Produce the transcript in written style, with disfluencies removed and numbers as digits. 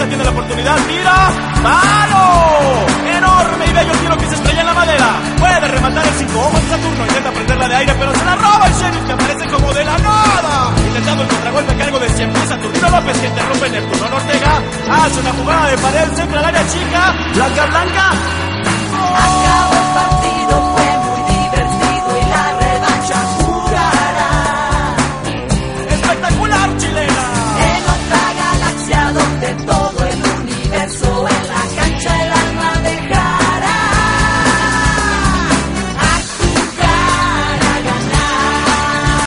defensa tiene la oportunidad. ¡Tira! ¡Palo! Enorme y bello tiro que se estrella en la madera. Puede rematar el 5 ojos de Saturno. Intenta prenderla de aire, pero se la roba el Sheriff, que aparece como de la nada. Intentando el contragolpe a cargo de 100 pies. Saturnino López, que interrumpe Neptuno Ortega. Hace una jugada de pared, centra al área chica. Blanca. ¡Oh!